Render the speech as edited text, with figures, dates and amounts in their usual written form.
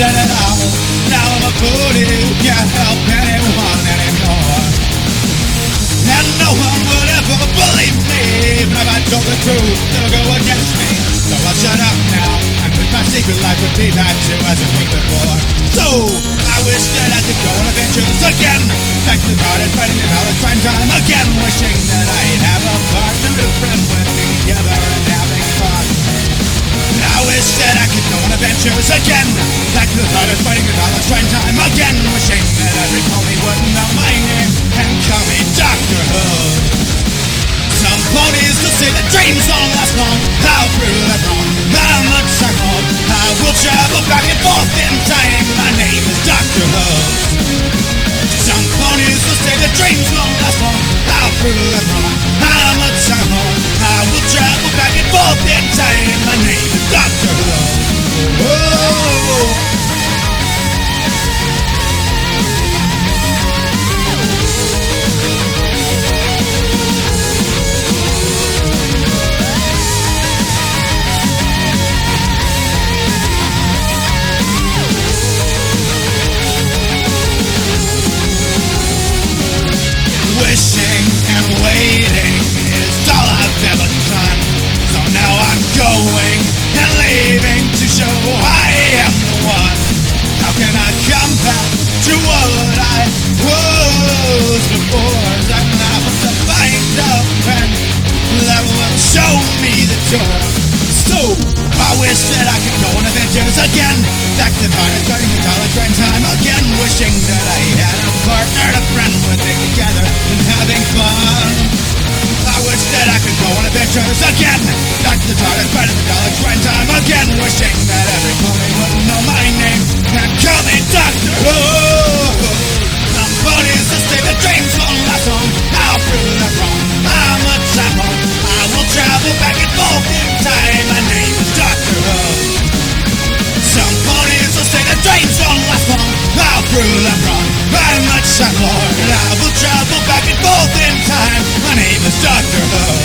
said it all. Now I'm a fool who can't help anyone anymore. And no one would ever believe me, even if I told the truth, they'll go against me. So I'll shut up now, and with my secret life would be back to as it was before. So I wish that I could go on adventures again, back to the garden, fighting the Valentine time again, wishing that I'd have a partner, a friend with me together and having fun. I wish that I could go on adventures again, back to the garden, fighting the Valentine time again, wishing that every pony would know my name and call me Dr. Who. Some ponies will say that dreams don't last long. I'll prove that wrong. How much I want, I will travel back and forth in time. My name is Dr. Who. Some ponies will say that dreams won't last long. I'll prove that wrong. How much I want, I will travel back and forth in time. My name is Dr. Who. Whoa. Wishing and waiting is all I've ever done. So now I'm going and leaving to show I am the one. How can I come back to what I was before? I'm now to find a friend that will show me the door. So I wish that I could go on adventures again, back to the garden, starting the college friend time again, wishing that I had a partner, a friend with me together and having fun. I wish that I could go on adventures again, back to the garden, starting the college friend time again, wishing that every pony would know my name and call me Dr. Who. Some ponies will say that dreams won't last long. I'll prove that wrong. How much I want, I will travel back and forth in time. My name is Dr. Who. Some ponies will say that dreams won't last long. I'll prove them wrong. How much I want, I will travel back and forth in time. My name is Dr. Who.